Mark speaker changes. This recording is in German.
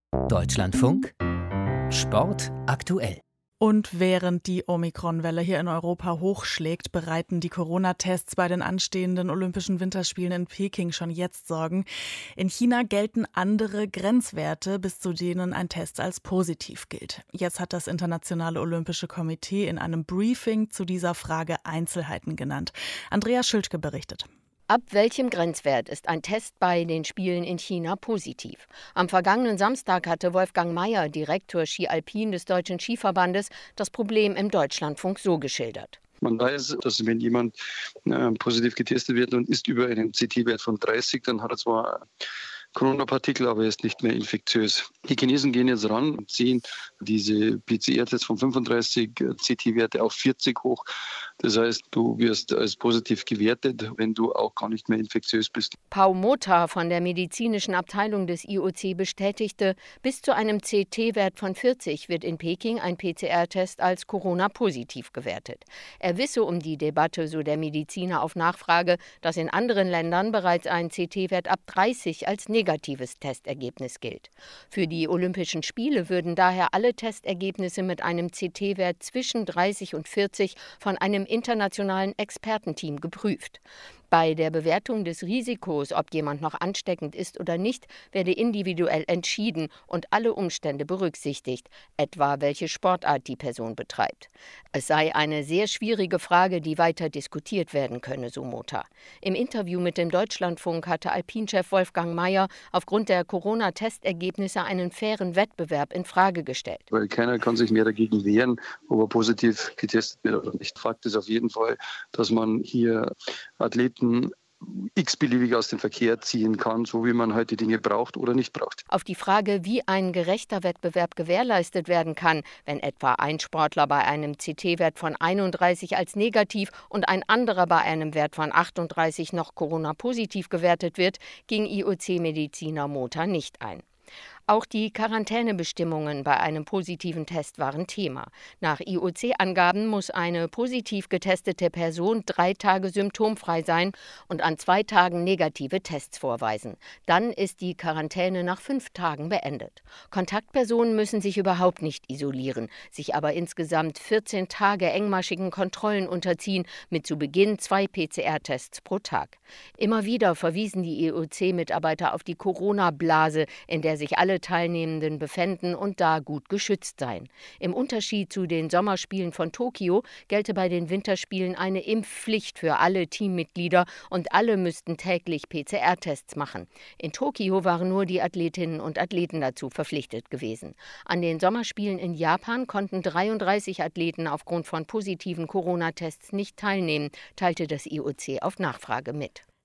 Speaker 1: Deutschlandfunk Sport aktuell.
Speaker 2: Und während die Omikron-Welle hier in Europa hochschlägt, bereiten die Corona-Tests bei den anstehenden Olympischen Winterspielen in Peking schon jetzt Sorgen. In China gelten andere Grenzwerte, bis zu denen ein Test als positiv gilt. Jetzt hat das Internationale Olympische Komitee in einem Briefing zu dieser Frage Einzelheiten genannt. Andrea Schildke berichtet.
Speaker 3: Ab welchem Grenzwert ist ein Test bei den Spielen in China positiv? Am vergangenen Samstag hatte Wolfgang Mayer, Direktor Ski Alpin des Deutschen Skiverbandes, das Problem im Deutschlandfunk so geschildert.
Speaker 4: Man weiß, dass wenn jemand positiv getestet wird und ist über einen CT-Wert von 30, dann hat er zwar Corona-Partikel, aber er ist nicht mehr infektiös. Die Chinesen gehen jetzt ran und ziehen diese PCR-Tests von 35 CT-Werte auf 40 hoch. Das heißt, du wirst als positiv gewertet, wenn du auch gar nicht mehr infektiös bist.
Speaker 3: Pau Mota von der medizinischen Abteilung des IOC bestätigte, bis zu einem CT-Wert von 40 wird in Peking ein PCR-Test als Corona-positiv gewertet. Er wisse um die Debatte, so der Mediziner auf Nachfrage, dass in anderen Ländern bereits ein CT-Wert ab 30 als negatives Testergebnis gilt. Für die Olympischen Spiele würden daher alle Testergebnisse mit einem CT-Wert zwischen 30 und 40 von einem internationalen Expertenteam geprüft. Bei der Bewertung des Risikos, ob jemand noch ansteckend ist oder nicht, werde individuell entschieden und alle Umstände berücksichtigt, etwa welche Sportart die Person betreibt. Es sei eine sehr schwierige Frage, die weiter diskutiert werden könne, so Mota. Im Interview mit dem Deutschlandfunk hatte Alpinchef Wolfgang Mayer aufgrund der Corona-Testergebnisse einen fairen Wettbewerb in Frage gestellt.
Speaker 4: Weil keiner kann sich mehr dagegen wehren, ob er positiv getestet wird oder nicht. Fakt ist auf jeden Fall, dass man hier Athleten x-beliebig aus dem Verkehr ziehen kann, so wie man heute Dinge braucht oder nicht braucht.
Speaker 3: Auf die Frage, wie ein gerechter Wettbewerb gewährleistet werden kann, wenn etwa ein Sportler bei einem CT-Wert von 31 als negativ und ein anderer bei einem Wert von 38 noch Corona-positiv gewertet wird, ging IOC-Mediziner Mota nicht ein. Auch die Quarantänebestimmungen bei einem positiven Test waren Thema. Nach IOC-Angaben muss eine positiv getestete Person 3 Tage symptomfrei sein und an 2 Tagen negative Tests vorweisen. Dann ist die Quarantäne nach 5 Tagen beendet. Kontaktpersonen müssen sich überhaupt nicht isolieren, sich aber insgesamt 14 Tage engmaschigen Kontrollen unterziehen, mit zu Beginn 2 PCR-Tests pro Tag. Immer wieder verwiesen die IOC-Mitarbeiter auf die Corona-Blase, in der sich alle Teilnehmenden befänden und da gut geschützt seien. Im Unterschied zu den Sommerspielen von Tokio gelte bei den Winterspielen eine Impfpflicht für alle Teammitglieder und alle müssten täglich PCR-Tests machen. In Tokio waren nur die Athletinnen und Athleten dazu verpflichtet gewesen. An den Sommerspielen in Japan konnten 33 Athleten aufgrund von positiven Corona-Tests nicht teilnehmen, teilte das IOC auf Nachfrage mit.